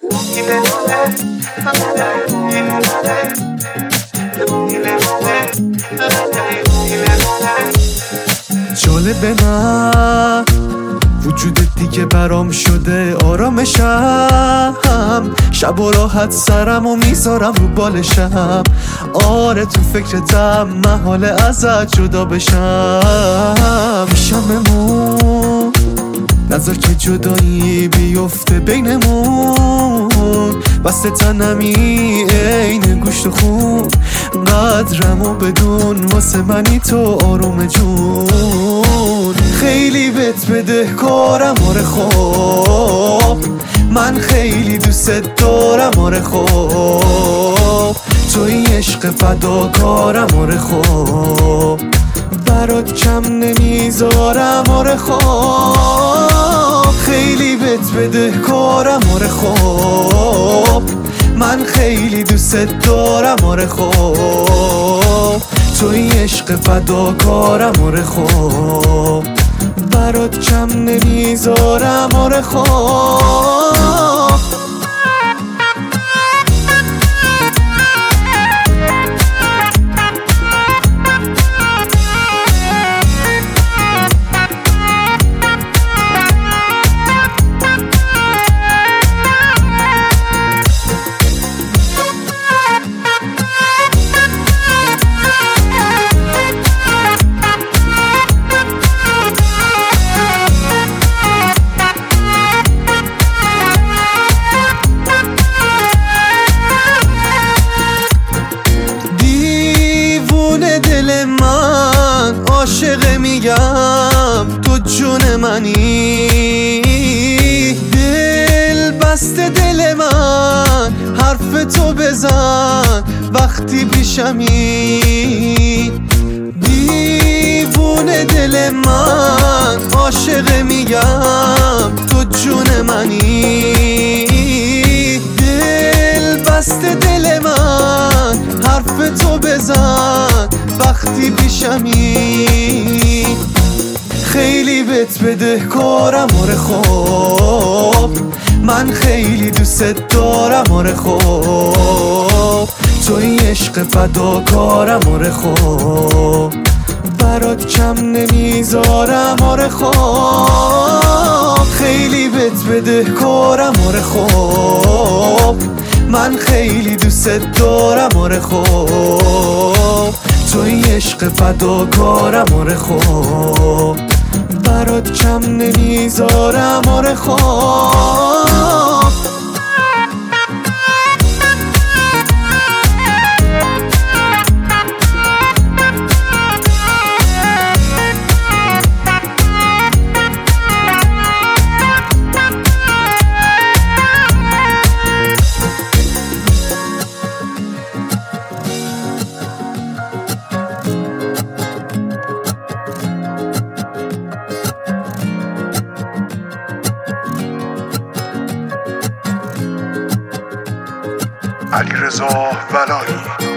جالبه نه وجودت دیگه برام شده آرامشم، شب و راحت سرم و میذارم رو بالشم. آره تو فکرتم محاله ازت جدا بشم. شممون نذار که جدایی بیفته بینمون، بسته تنمی این گوشت و خون. قدرمو بدون واسه منی تو آروم جون. خیلی بهت بده کارم آره خوب، من خیلی دوست دارم آره خوب. توی عشق فداکارم آره خوب، برات کم نمیذارم آره خوب. خیلی بهت بده کارم آره خوب، من خیلی دوست دارم آره خوب. توی عشق فداکارم آره خوب، برات کم نمیذارم آره خوب. دل من عاشق میگم تو جون منی، دل بسته دل من حرف تو بزن وقتی پیشمی. دیوونه دل من عاشق میگم تو جون منی، دل بسته دل من حرف تو بزن وقتی پیشمی. خیلی بهت بده کارم آره خوب، من خیلی دوست دارم آره خوب. توی عشق فداکارم آره خوب، برات کم نمیذارم آره خوب. خیلی بهت بده کارم آره خوب، من خیلی دوست دارم آره خوب. توی عشق فداکارم آره خوب، برات کم نمیذارم آره خوب. علیرضا ولایی.